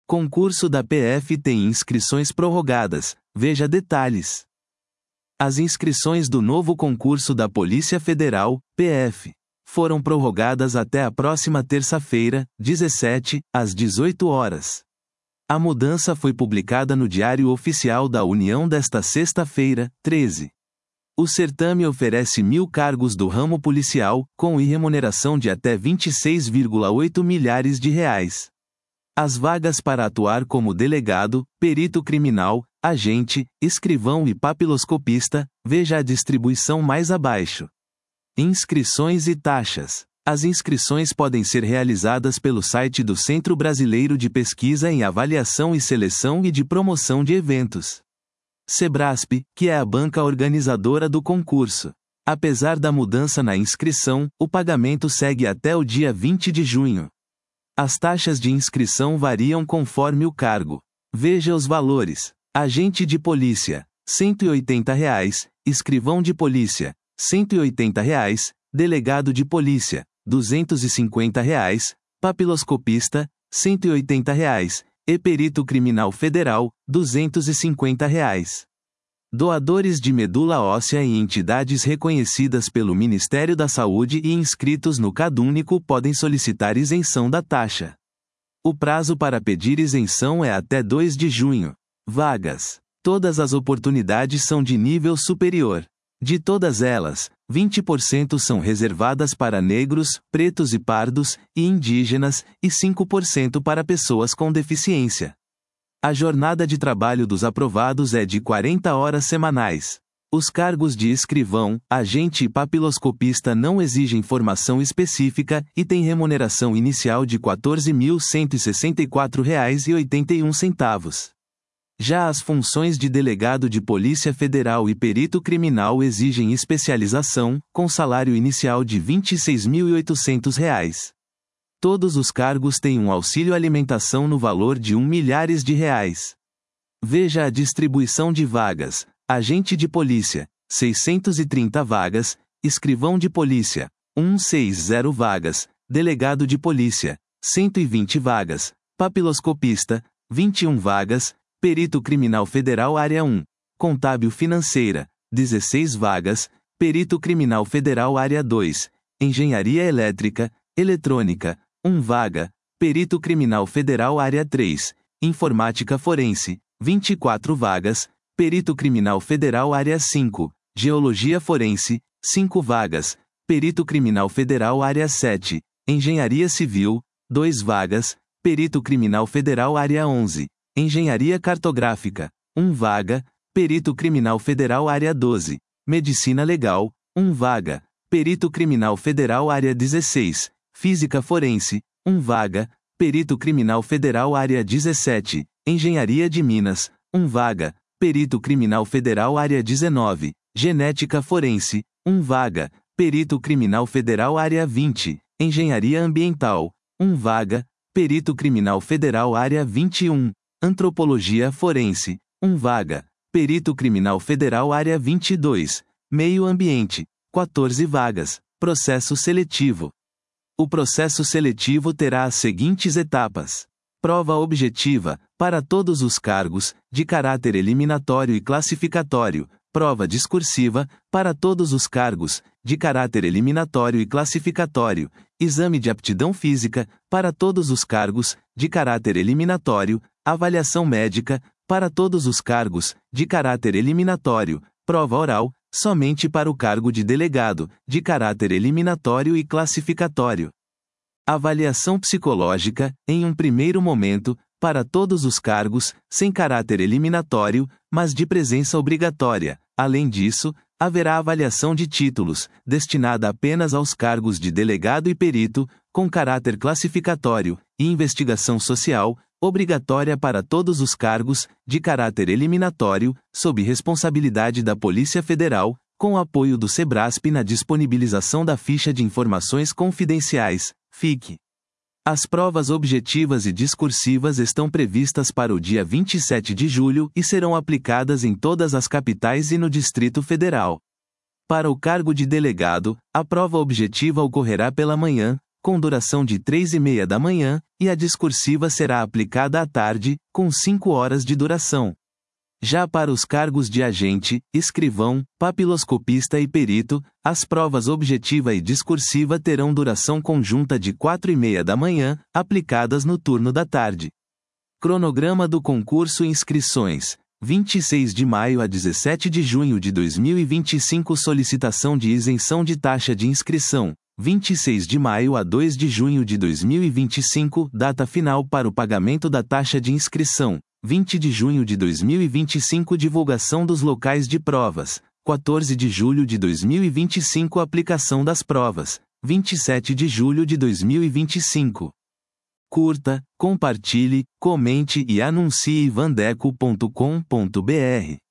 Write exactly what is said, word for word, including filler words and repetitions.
Concurso da P F tem inscrições prorrogadas, veja detalhes. As inscrições do novo concurso da Polícia Federal, P F, foram prorrogadas até a próxima terça-feira, dezessete, às dezoito horas. A mudança foi publicada no Diário Oficial da União desta sexta-feira, treze. O certame oferece mil cargos do ramo policial, com remuneração de até vinte e seis vírgula oito milhares de reais. As vagas para atuar como delegado, perito criminal, agente, escrivão e papiloscopista, veja a distribuição mais abaixo. Inscrições e taxas. As inscrições podem ser realizadas pelo site do Centro Brasileiro de Pesquisa em Avaliação e Seleção e de Promoção de Eventos. Sebrasp, que é a banca organizadora do concurso. Apesar da mudança na inscrição, o pagamento segue até o dia vinte de junho. As taxas de inscrição variam conforme o cargo. Veja os valores. Agente de polícia, cento e oitenta reais, escrivão de polícia, cento e oitenta reais, delegado de polícia, duzentos e cinquenta reais, papiloscopista, cento e oitenta reais, e perito criminal federal, duzentos e cinquenta reais. Doadores de medula óssea e entidades reconhecidas pelo Ministério da Saúde e inscritos no CadÚnico podem solicitar isenção da taxa. O prazo para pedir isenção é até dois de junho. Vagas. Todas as oportunidades são de nível superior. De todas elas, vinte por cento são reservadas para negros, pretos e pardos, e indígenas, e cinco por cento para pessoas com deficiência. A jornada de trabalho dos aprovados é de quarenta horas semanais. Os cargos de escrivão, agente e papiloscopista não exigem formação específica e têm remuneração inicial de quatorze mil cento e sessenta e quatro reais e oitenta e um centavos. Já as funções de delegado de Polícia Federal e perito criminal exigem especialização, com salário inicial de vinte e seis mil e oitocentos reais. Todos os cargos têm um auxílio alimentação no valor de um milhares de reais. Veja a distribuição de vagas. Agente de polícia, seiscentas e trinta vagas, escrivão de polícia, cento e sessenta vagas, delegado de polícia, cento e vinte vagas, papiloscopista, vinte e uma vagas, perito criminal federal área um, contábil financeira, dezesseis vagas, perito criminal federal área dois, engenharia elétrica, eletrônica, uma vaga, perito criminal federal área três, informática forense, vinte e quatro vagas, perito criminal federal área cinco, geologia forense, cinco vagas, perito criminal federal área sete, engenharia civil, duas vagas, perito criminal federal área onze, engenharia cartográfica, uma vaga, perito criminal federal área doze, medicina legal, uma vaga, perito criminal federal área dezesseis, física forense, uma vaga, perito criminal federal área dezessete, engenharia de minas, uma vaga, perito criminal federal área dezenove, genética forense, uma vaga, perito criminal federal área vinte, engenharia ambiental, uma vaga, perito criminal federal área vinte e um, antropologia forense, uma vaga, perito criminal federal área vinte e dois, meio ambiente, quatorze vagas, processo seletivo. O processo seletivo terá as seguintes etapas. Prova objetiva, para todos os cargos, de caráter eliminatório e classificatório. Prova discursiva, para todos os cargos, de caráter eliminatório e classificatório. Exame de aptidão física, para todos os cargos, de caráter eliminatório. Avaliação médica, para todos os cargos, de caráter eliminatório. Prova oral, somente para o cargo de delegado, de caráter eliminatório e classificatório. Avaliação psicológica, em um primeiro momento, para todos os cargos, sem caráter eliminatório, mas de presença obrigatória. Além disso, haverá avaliação de títulos, destinada apenas aos cargos de delegado e perito, com caráter classificatório, e investigação social, obrigatória para todos os cargos, de caráter eliminatório, sob responsabilidade da Polícia Federal, com apoio do Sebrasp na disponibilização da Ficha de Informações Confidenciais, F I C. As provas objetivas e discursivas estão previstas para o dia vinte e sete de julho e serão aplicadas em todas as capitais e no Distrito Federal. Para o cargo de delegado, a prova objetiva ocorrerá pela manhã, com duração de três e meia da manhã, e a discursiva será aplicada à tarde, com cinco horas de duração. Já para os cargos de agente, escrivão, papiloscopista e perito, as provas objetiva e discursiva terão duração conjunta de quatro e meia da manhã, aplicadas no turno da tarde. Cronograma do concurso e inscrições. vinte e seis de maio a dezessete de junho de dois mil e vinte e cinco Solicitação de isenção de taxa de inscrição. vinte e seis de maio a dois de junho de dois mil e vinte e cinco Data final para o pagamento da taxa de inscrição. vinte de junho de dois mil e vinte e cinco Divulgação dos locais de provas. quatorze de julho de dois mil e vinte e cinco Aplicação das provas. vinte e sete de julho de dois mil e vinte e cinco. Curta, compartilhe, comente e anuncie vandeco ponto com ponto br.